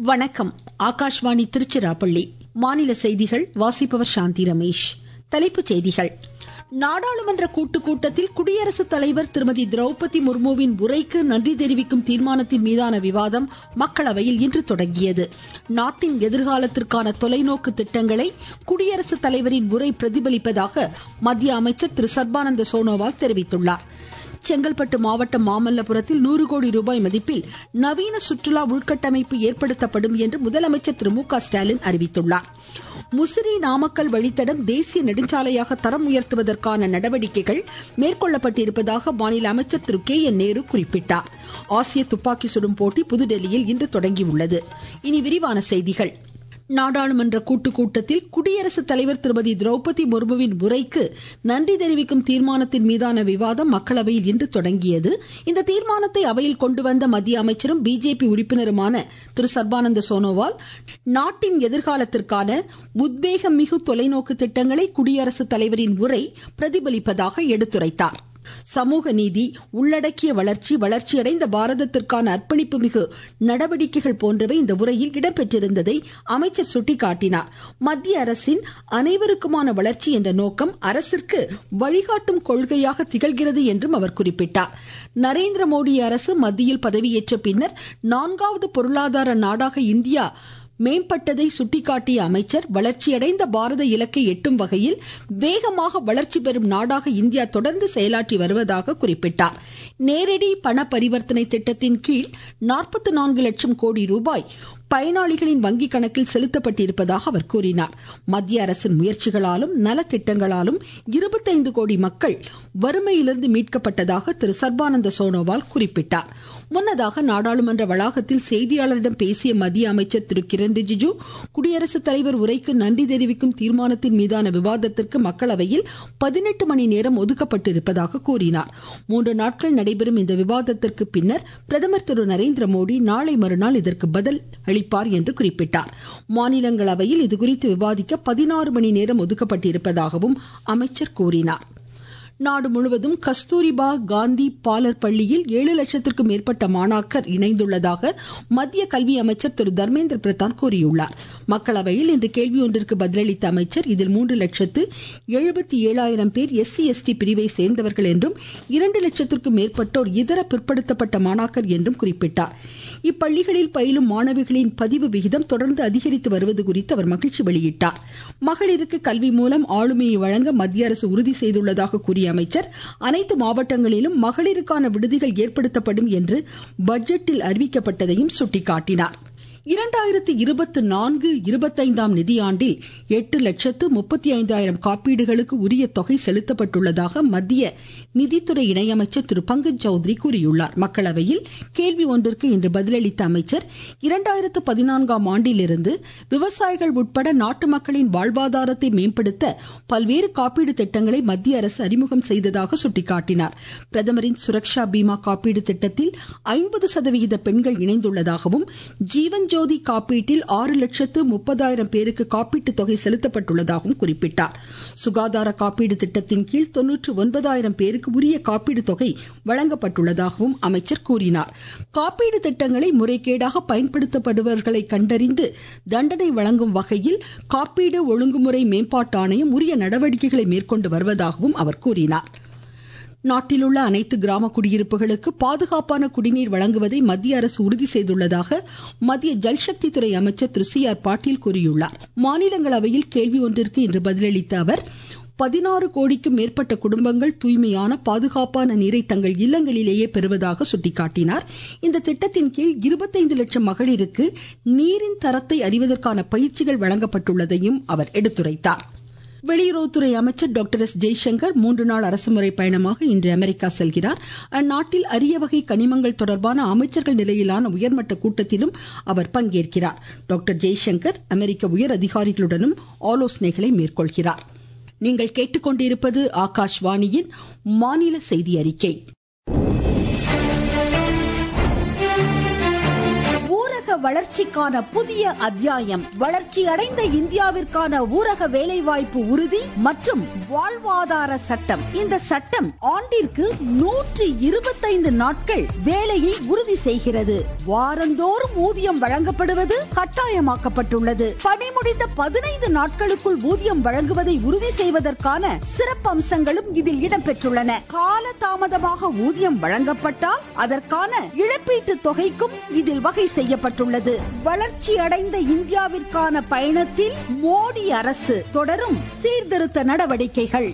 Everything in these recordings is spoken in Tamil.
வணக்கம். ஆகாஷ்வாணி திருச்சிராப்பள்ளி. மாநில செய்திகள் வாசிப்பவர் சாந்தி ரமேஷ். தலைப்புச் செய்திகள். நாடாளுமன்ற கூட்டத்தில் குடியரசுத் தலைவர் திருமதி திரௌபதி முர்முவின் உரைக்கு நன்றி தெரிவிக்கும் தீர்மானத்தின் மீதான விவாதம் மக்களவையில் இன்று தொடங்கியது. நாட்டின் எதிர்காலத்திற்கான தொலைநோக்கு திட்டங்களை குடியரசுத் தலைவரின் உரை பிரதிபலிப்பதாக மத்திய அமைச்சர் திரு சர்பானந்த சோனோவால் தெரிவித்துள்ளார். செங்கல்பட்டு மாவட்டம் மாமல்லபுரத்தில் 100 கோடி ரூபாய் மதிப்பில் நவீன சுற்றுலா உள்கட்டமைப்பு ஏற்படுத்தப்படும் என்று முதலமைச்சர் திரு மு க ஸ்டாலின் அறிவித்துள்ளார். முசிறி நாமக்கல் வழித்தடம் தேசிய நெடுஞ்சாலையாக தரம் உயர்த்துவதற்கான நடவடிக்கைகள் மேற்கொள்ளப்பட்டிருப்பதாக மாநில அமைச்சர் திரு கே என் நேரு குறிப்பிட்டார். ஆசிய துப்பாக்கி சுடும் போட்டி புதுடெல்லியில் இன்று தொடங்கியுள்ளது. இனி விரிவான செய்திகள். நாடாளுமன்ற கூட்டத்தில் குடியரசுத் தலைவர் திருமதி திரௌபதி முர்முவின் உரைக்கு நன்றி தெரிவிக்கும் தீர்மானத்தின் மீதான விவாதம் மக்களவையில் இன்று தொடங்கியது. இந்த தீர்மானத்தை அவையில் கொண்டு வந்த மத்திய அமைச்சரும் பிஜேபி உறுப்பினருமான திரு சர்பானந்த சோனோவால் நாட்டின் எதிர்காலத்திற்கான உத்வேகம் மிகு தொலைநோக்கு திட்டங்களை குடியரசுத் தலைவரின் உரை பிரதிபலிப்பதாக எடுத்துரைத்தார். சமூக நீதி, உள்ளடக்கிய வளர்ச்சி, வளர்ச்சியடைந்த பாரதத்திற்கான அர்ப்பணிப்பு மிகு நடவடிக்கைகள் போன்றவை இந்த உரையில் இடம்பெற்றிருந்ததை அமைச்சர் சுட்டிக்காட்டினார். மத்திய அரசின் அனைவருக்குமான வளர்ச்சி என்ற நோக்கம் அரசிற்கு வழிகாட்டும் கொள்கையாக திகழ்கிறது என்றும் அவர் குறிப்பிட்டார். நரேந்திர மோடி அரசு மத்தியில் பதவியேற்ற பின்னர் 4வது பொருளாதார நாடாக இந்தியா மேம்பட்டதை சுட்டிக்காட்டிய அமைச்சர், வளர்ச்சியடைந்த பாரத இலக்கை எட்டும் வகையில் வேகமாக வளர்ச்சி பெறும் நாடாக இந்தியா தொடர்ந்து செயலாற்றி வருவதாக குறிப்பிட்டார். நேரடி பண பரிவர்த்தனை திட்டத்தின் கீழ் 44 லட்சம் கோடி ரூபாய் பயனாளிகளின் வங்கி கணக்கில் செலுத்தப்பட்டிருப்பதாக அவர் கூறினார். மத்திய அரசின் முயற்சிகளாலும் நலத்திட்டங்களாலும் 25 கோடி மக்கள் வறுமையிலிருந்து மீட்கப்பட்டதாக திரு சர்பானந்த சோனோவால் குறிப்பிட்டார். முன்னதாக நாடாளுமன்ற வளாகத்தில் செய்தியாளரிடம் பேசிய மத்திய அமைச்சர் திரு கிரண் ரிஜிஜு, குடியரசுத் தலைவர் உரைக்கு நன்றி தெரிவிக்கும் தீர்மானத்தின் மீதான விவாதத்திற்கு மக்களவையில் 18 மணி நேரம் ஒதுக்கப்பட்டிருப்பதாக கூறினார். 3 நாட்கள் நடைபெறும் இந்த விவாதத்திற்கு பின்னர் பிரதமர் திரு நரேந்திர மோடி நாளை மறுநாள் இதற்கு பதில் அளிப்பார் என்று குறிப்பிட்டார். மாநிலங்களவையில் இதுகுறித்து விவாதிக்க 16 மணி நேரம் ஒதுக்கப்பட்டிருப்பதாகவும் அமைச்சர் கூறினார். நாடு முழுவதும் கஸ்தூரிபா காந்தி பாலர் பள்ளியில் 7 லட்சத்திற்கும் மேற்பட்ட மாணாக்கர் இணைந்துள்ளதாக மத்திய கல்வி அமைச்சர் திரு தர்மேந்திர பிரதான் கூறியுள்ளார். மக்களவையில் இன்று கேள்வி ஒன்றிற்கு பதிலளித்த அமைச்சர், இதில் 3,77,000 பேர் SC/ST பிரிவை சேர்ந்தவர்கள் என்றும் 2 லட்சத்திற்கும் மேற்பட்டோர் இதர பிற்படுத்தப்பட்ட மாணாக்கர் என்றும் குறிப்பிட்டார். இப்பள்ளிகளில் பயிலும் மாணவிகளின் பதிவு விகிதம் தொடர்ந்து அதிகரித்து வருவது குறித்து அவர் மகிழ்ச்சி வெளியிட்டார். மகளிருக்கு கல்வி மூலம் ஆளுமையை வழங்க மத்திய அரசு உறுதி செய்துள்ளதாக கூறிய அமைச்சர், அனைத்து மாவட்டங்களிலும் மகளிருக்கான விடுதிகள் ஏற்படுத்தப்படும் என்று பட்ஜெட்டில் அறிவிக்கப்பட்டதையும் சுட்டிக்காட்டினார். 2024-25 நிதியாண்டில் 8,35,000 காப்பீடுகளுக்கு உரிய தொகை செலுத்தப்பட்டுள்ளதாக மத்திய நிதித்துறை இணையமைச்சர் திரு பங்கஜ் சௌத்ரி கூறியுள்ளார். மக்களவையில் கேள்வி ஒன்றிற்கு இன்று பதிலளித்த அமைச்சர், 2014 ஆண்டிலிருந்து விவசாயிகள் உட்பட நாட்டு மக்களின் வாழ்வாதாரத்தை மேம்படுத்த பல்வேறு காப்பீடு திட்டங்களை மத்திய அரசு அறிமுகம் செய்ததாக சுட்டிக்காட்டினார். பிரதமரின் சுரக்ஷா பீமா காப்பீடு திட்டத்தில் 50% பெண்கள் இணைந்துள்ளதாகவும், ஜீவன் ஜோதி காப்பீட்டில் 6,30,000 பேருக்கு காப்பீட்டு தொகை செலுத்தப்பட்டுள்ளதாகவும் குறிப்பிட்டார். சுகாதார காப்பீடு திட்டத்தின் கீழ் 99,000 பேருக்கு உரிய காப்பீடு தொகை வழங்கப்பட்டுள்ளதாகவும் அமைச்சர் கூறினார். காப்பீடு திட்டங்களை முறைகேடாக பயன்படுத்தப்படுபவர்களை கண்டறிந்து தண்டனை வழங்கும் வகையில் காப்பீடு ஒழுங்குமுறை மேம்பாட்டு ஆணையம் உரிய நடவடிக்கைகளை மேற்கொண்டு வருவதாகவும் அவர் கூறினார். நாட்டில் உள்ள அனைத்து கிராம குடியிருப்புகளுக்கு பாதுகாப்பான குடிநீர் வழங்குவதை மத்திய அரசு உறுதி செய்துள்ளதாக மத்திய ஜல்சக்தி துறை அமைச்சர் திரு CR பாட்டீல் கூறியுள்ளார். மாநிலங்களவையில் கேள்வி ஒன்றிற்கு இன்று பதிலளித்த அவர், 16 கோடிக்கும் மேற்பட்ட குடும்பங்கள் தூய்மையான பாதுகாப்பான நீரை தங்கள் இல்லங்களிலேயே பெறுவதாக சுட்டிக்காட்டினார். இந்த திட்டத்தின் கீழ் 25 லட்சம் மகளிருக்கு நீரின் தரத்தை அறிவதற்கான பயிற்சிகள் வழங்கப்பட்டுள்ளதையும் அவர் எடுத்துரைத்தார். வெளியுறவுத்துறை அமைச்சர் டாக்டர் எஸ் ஜெய்சங்கர் 3 நாள் அரசுமுறை பயணமாக இன்று அமெரிக்கா செல்கிறார். அந்நாட்டில் அரிய வகை கனிமங்கள் தொடர்பான அமைச்சர்கள் நிலையிலான உயர்மட்ட கூட்டத்திலும் அவர் பங்கேற்கிறார். டாக்டர் ஜெய்சங்கர் அமெரிக்க உயர் அதிகாரிகளுடனும் ஆலோசனைகளை மேற்கொள்கிறார். நீங்கள் கேட்டுக்கொண்டிருப்பது ஆகாஷ்வாணியின் மாநில செய்தி அறிக்கை. வளர்ச்சிக்கான புதிய அத்தியாயம். வளர்ச்சியடைந்த இந்தியாவிற்கான ஊரக வேலைவாய்ப்பு உறுதி மற்றும் வாழ்வாதார சட்டம். இந்த சட்டம் ஆண்டிற்கு 125 நாட்கள் வேலையை உறுதி செய்கிறது. வாரந்தோறும் ஊதியம் வழங்கப்படுவது கட்டாயமாக்கப்பட்டுள்ளது. பணி முடிந்த 15 நாட்களுக்குள் ஊதியம் வழங்குவதை உறுதி செய்வதற்கான சிறப்பு அம்சங்களும் இதில் இடம்பெற்றுள்ளன. கால தாமதமாக ஊதியம் வழங்கப்பட்டால் அதற்கான இழப்பீட்டு தொகைக்கும் இதில் வகை செய்யப்பட்டுள்ளது. வளர்ச்சி அடைந்த இந்தியாவிற்கான பயணத்தில் மோடி அரசு தொடரும் சீர்திருத்த நடவடிக்கைகள்.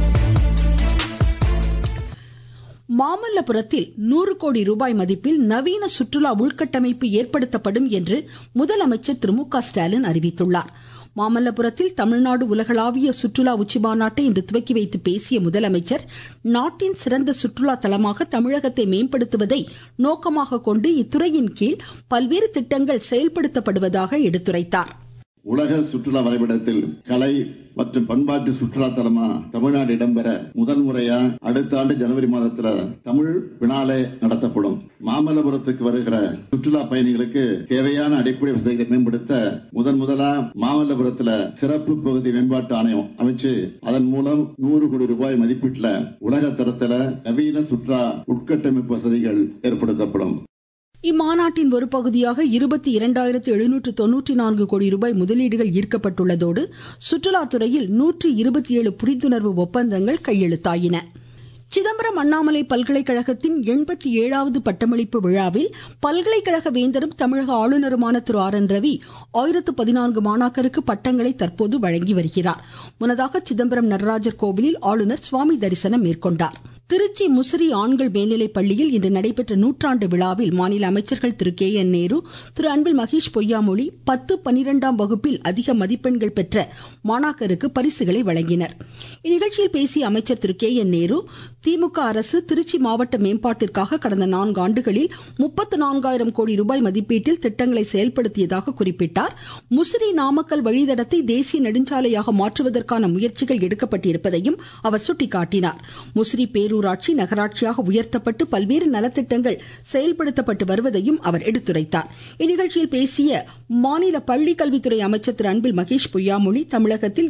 மாமல்லபுரத்தில் 100 கோடி ரூபாய் மதிப்பில் நவீன சுற்றுலா உள்கட்டமைப்பு ஏற்படுத்தப்படும் என்று முதலமைச்சர் திரு மு.க. ஸ்டாலின் அறிவித்துள்ளார். மாமல்லபுரத்தில் தமிழ்நாடு உலகளாவிய சுற்றுலா உச்சிமாநாட்டை இன்று துவக்கி வைத்து பேசிய முதலமைச்சர், நாட்டின் சிறந்த சுற்றுலா தலமாக தமிழகத்தை மேம்படுத்துவதை நோக்கமாக கொண்டு இத்துறையின் கீழ் பல்வேறு திட்டங்கள் செயல்படுத்தப்படுவதாக எடுத்துரைத்தார். உலக சுற்றுலா வரைபடத்தில் கலை மற்றும் பண்பாட்டு சுற்றுலா தலமா தமிழ்நாடு இடம்பெற முதல் முறையா அடுத்த ஆண்டு ஜனவரி மாதத்துல தமிழ் பினாலே நடத்தப்படும். மாமல்லபுரத்துக்கு வருகிற சுற்றுலா பயணிகளுக்கு தேவையான அடிப்படை வசதிகளை மேம்படுத்த முதலா மாமல்லபுரத்துல சிறப்பு பகுதி மேம்பாட்டு ஆணையம் அமைச்சு அதன் மூலம் 100 கோடி ரூபாய் மதிப்பீட்டுல உலக தரத்துல நவீன சுற்றுலா உட்கட்டமைப்பு வசதிகள் ஏற்படுத்தப்படும். இம்மாநாட்டின் ஒரு பகுதியாக 22,794 கோடி ரூபாய் முதலீடுகள் ஈர்க்கப்பட்டுள்ளதோடு சுற்றுலாத்துறையில் 127 புரிந்துணர்வு ஒப்பந்தங்கள் கையெழுத்தாயின. சிதம்பரம் அண்ணாமலை பல்கலைக்கழகத்தின் 87வது பட்டமளிப்பு விழாவில் பல்கலைக்கழக வேந்தரும் தமிழக ஆளுநருமான திரு ஆர். என். ரவி 1014 மாணாக்கருக்கு பட்டங்களை தற்போது வழங்கி வருகிறார். முன்னதாக சிதம்பரம் நடராஜர் கோவிலில் ஆளுநர் சுவாமி தரிசனம் மேற்கொண்டார். திருச்சி முசிறி ஆண்கள் மேல்நிலைப் பள்ளியில் இன்று நடைபெற்ற 100ஆண்டு விழாவில் மாநில அமைச்சர்கள் திரு கே. என். நேரு, திரு அன்பில் மகேஷ் பொய்யாமொழி 10, 12ஆம் வகுப்பில் அதிக மதிப்பெண்கள் பெற்ற மாணாக்கருக்கு பரிசுகளை வழங்கினர். இந்நிகழ்ச்சியில் பேசிய அமைச்சர் திரு கே. என். நேரு, திமுக அரசு திருச்சி மாவட்ட மேம்பாட்டிற்காக கடந்த 4 ஆண்டுகளில் 34,000 கோடி ரூபாய் மதிப்பீட்டில் திட்டங்களை செயல்படுத்தியதாக குறிப்பிட்டார். முசிறி நாமக்கல் வழித்தடத்தை தேசிய நெடுஞ்சாலையாக மாற்றுவதற்கான முயற்சிகள் எடுக்கப்பட்டிருப்பதையும் அவர் சுட்டிக்காட்டினார். முசிறி பேரூராட்சி நகராட்சியாக உயர்த்தப்பட்டு பல்வேறு நலத்திட்டங்கள் செயல்படுத்தப்பட்டு வருவதையும் அவர் எடுத்துரைத்தார். இந்நிகழ்ச்சியில் பேசிய மாநில பள்ளிக்கல்வித்துறை அமைச்சர் திரு அன்பில் மகேஷ் பொய்யாமொழி, தமிழகத்தில்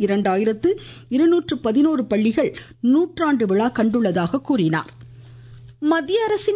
2211 பள்ளிகள் 100ஆண்டு விழா கண்டுள்ளதாக கூறினார். மத்திய அரசின்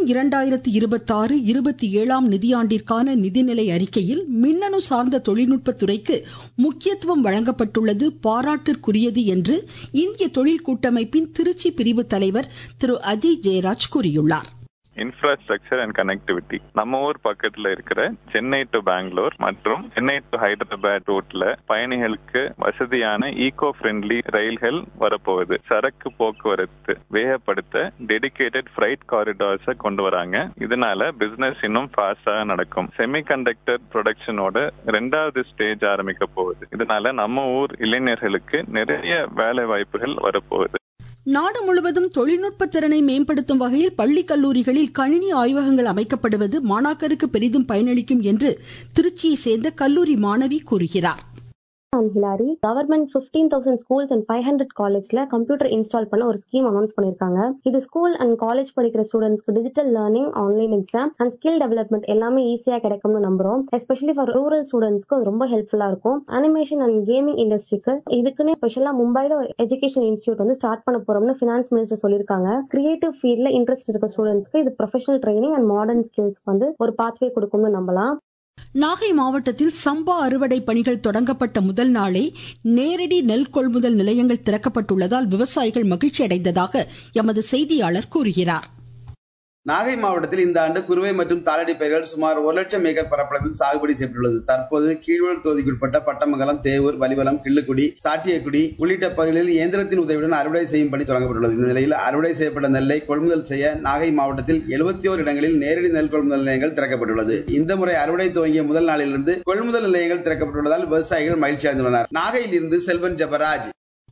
2026-27ஆம் நிதியாண்டிற்கான நிதிநிலை அறிக்கையில் மின்னணு சார்ந்த தொழில்நுட்ப துறைக்கு முக்கியத்துவம் வழங்கப்பட்டுள்ளது பாராட்டிற்குரியது என்று இந்திய தொழில் கூட்டமைப்பின் திருச்சி பிரிவு தலைவர் திரு அஜய் ஜெயராஜ் கூறியுள்ளார். இன்ஃப்ராஸ்ட்ரக்சர் அண்ட் கனெக்டிவிட்டி நம்ம ஊர் பக்கத்துல இருக்கிற சென்னை டு பெங்களூர் மற்றும் சென்னை டு ஹைதராபாத் ரோட்ல பயணிகளுக்கு வசதியான ஈகோ ஃப்ரெண்ட்லி ரயில்கள் வரப்போகுது. சரக்கு போக்குவரத்து வேகப்படுத்த டெடிகேட்டட் ஃப்ரைட் காரிடார்ஸ் கொண்டு வராங்க. இதனால பிசினஸ் இன்னும் ஃபாஸ்டா நடக்கும். செமிகண்டக்டர் ப்ரொடக்ஷனோட 2வது ஸ்டேஜ் ஆரம்பிக்க போகுது. இதனால நம்ம ஊர் இளைஞர்களுக்கு நிறைய வேலை வாய்ப்புகள் வரப்போகுது. நாடு முழுவதும் தொழில்நுட்ப திறனை மேம்படுத்தும் வகையில் பள்ளி கல்லூரிகளில் கணினி ஆய்வகங்கள் அமைக்கப்படுவது மாணாக்கருக்கு பெரிதும் பயனளிக்கும் என்று திருச்சியை சேர்ந்த கல்லூரி மாணவி கூறுகிறார். I'm Hilary. Government 15,000 schools and 500 collegeல கம்ப்யூட்டர் இன்ஸ்டால் பண்ண ஒரு ஸ்கீம் அனௌன்ஸ் பண்ணிருக்காங்க. இது ஸ்கூல் அண்ட் காலேஜ் படிக்கிற ஸ்டூடெண்ட்ஸ்க்கு digital learning, online exam and skill development எல்லாமே ஈஸியா கிடைக்கும்னு நம்புறோம். எஸ்பெஷலி ஃபார் ரூரல் ஸ்டூடெண்ட்ஸ்க்கு ரொம்ப ஹெல்ப்ஃபுல்லா இருக்கும். அனிமேஷன் அண்ட் கேமிங் இண்டஸ்ட்ரிக்கு இதுக்குன்னு ஸ்பெஷலா மும்பைல ஒரு எஜுகேஷன் இன்ஸ்டியூட் ஸ்டார்ட் பண்ண போறோம்னு ஃபினான்ஸ் மினிஸ்டர் சொல்லிருக்காங்க. கிரியேட்டிவ் ஃபீல்ட்ல இன்ட்ரெஸ்ட் இருக்க ஸ்டூடெண்ட்ஸ்க்கு இது ப்ரொஃபஷனல் ட்ரைனிங் அண்ட் மாடர்ன் ஸ்கில்ஸ்க்கு ஒரு பாத்வே கொடுக்கும்னு நம்பலாம். நாகை மாவட்டத்தில் சம்பா அறுவடை பணிகள் தொடங்கப்பட்ட முதல் நாளே நேரடி நெல் கொள்முதல் நிலையங்கள் திறக்கப்பட்டுள்ளதால் விவசாயிகள் மகிழ்ச்சி அடைந்ததாக எமது செய்தியாளர் கூறுகிறார். நாகை மாவட்டத்தில் இந்த ஆண்டு குறுவை மற்றும் தாளடி பயிர்கள் சுமார் 1,00,000 ஏக்கர் பரப்பளவில் சாகுபடி செய்யப்பட்டுள்ளது. தற்போது கீழ்வளர் தொகுதிக்குட்பட்ட பட்டமங்கலம், தேவூர், வலிவலம், கிள்ளுக்குடி, சாட்டியக்குடி உள்ளிட்ட பகுதிகளில் இயந்திரத்தின் உதவியுடன் அறுவடை செய்யும் பணி தொடங்கப்பட்டுள்ளது. இந்த நிலையில் அறுவடை செய்யப்பட்ட நெல்லை கொள்முதல் செய்ய நாகை மாவட்டத்தில் 71 இடங்களில் நேரடி நெல் கொள்முதல் நிலையங்கள் திறக்கப்பட்டுள்ளது. இந்த முறை அறுவடை துவங்கிய முதல் நாளிலிருந்து கொள்முதல் நிலையங்கள் திறக்கப்பட்டுள்ளதால் விவசாயிகள் மகிழ்ச்சி அடைந்துள்ளனர். நாகையிலிருந்து செல்வன் ஜெபராஜ்.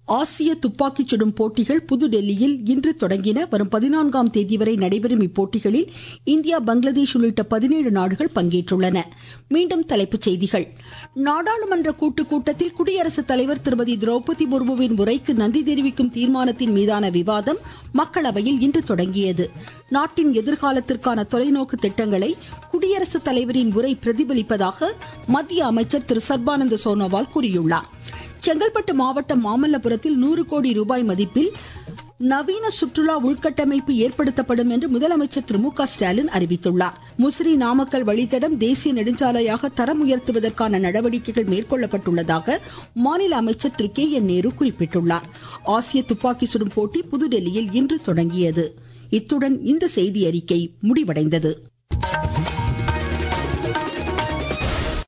ஆசிய துப்பாக்கிச் சுடும் போட்டிகள் புதுடெல்லியில் இன்று தொடங்கின. வரும் 14ஆம் தேதி வரை நடைபெறும் இப்போட்டிகளில் இந்தியா, பங்களாதேஷ் உள்ளிட்ட 17 நாடுகள் பங்கேற்றுள்ளன. மீண்டும் தலைப்புச் செய்திகள். நாடாளுமன்ற கூட்டுக் கூட்டத்தில் குடியரசுத் தலைவர் திருமதி திரௌபதி முர்முவின் உரைக்கு நன்றி தெரிவிக்கும் தீர்மானத்தின் மீதான விவாதம் மக்களவையில் இன்று தொடங்கியது. நாட்டின் எதிர்காலத்திற்கான தொலைநோக்கு திட்டங்களை குடியரசுத் தலைவரின் உரை பிரதிபலிப்பதாக மத்திய அமைச்சர் திரு சர்பானந்த சோனோவால் கூறியுள்ளார். செங்கல்பட்டு மாவட்டம் மாமல்லபுரத்தில் 100 கோடி ரூபாய் மதிப்பில் நவீன சுற்றுலா உள்கட்டமைப்பு ஏற்படுத்தப்படும் என்று முதலமைச்சர் திரு மு.க. ஸ்டாலின் அறிவித்துள்ளார். முசிறி நாமக்கல் வழித்தடம் தேசிய நெடுஞ்சாலையாக தரம் உயர்த்துவதற்கான நடவடிக்கைகள் மேற்கொள்ளப்பட்டுள்ளதாக மாநில அமைச்சர் திரு கே.என். நேரு குறிப்பிட்டுள்ளார். ஆசிய துப்பாக்கி சுடும் போட்டி புதுடெல்லியில் இன்று தொடங்கியது. இத்துடன் இந்த செய்தி அறிக்கை முடிவடைந்தது.